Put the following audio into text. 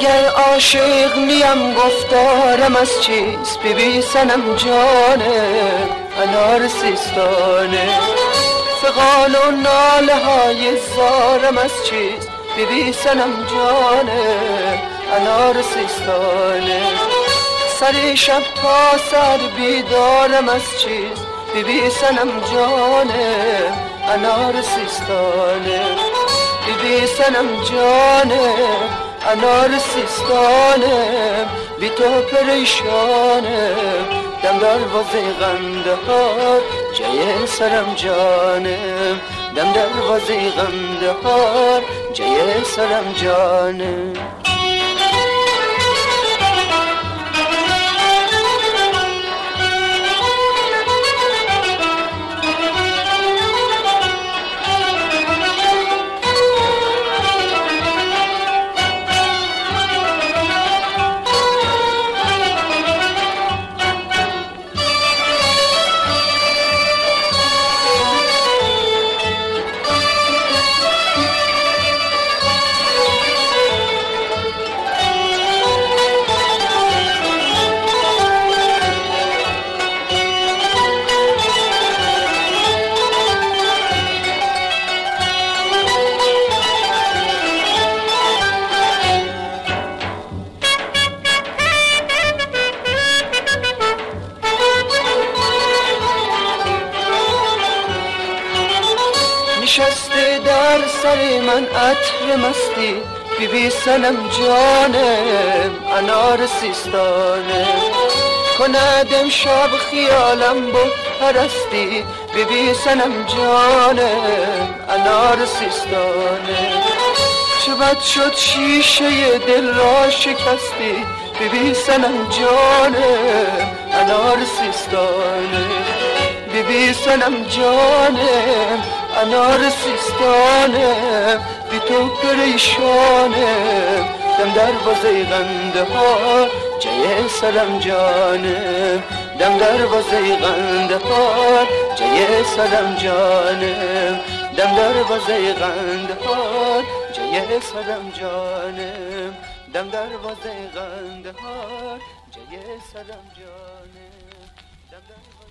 اگر عاشق نیم گفتارم از چیست بیبی سنم جانه انار سیستانه فغان و ناله های زارم از چیست بیبی سنم جانه انار سیستانه سر شب تا سر بیدارم از چیست بیبی سنم جانه انار سیستانه بیبی سنم جانه انار سیستانه بی تو پریشانه دم دروازه قندهار جای سرم جانم دم دروازه قندهار جای سرم جانم نشسته در سر من عطر مستی بیبی سنم جانم انار سیستانه کند امشب خیالم بود پرستی بیبی سنم جانم انار سیستانه چه بد شد شیشه دل را شکستی بیبی سنم جانم انار سیستانه بیبی سنم جانم انار سیستانه بی تو پریشانه دم دروازه قندهار جای سرم جانم دم دروازه قندهار جای سرم جانم دم دروازه قندهار جای سرم جانم دم دروازه قندهار جای سرم جانم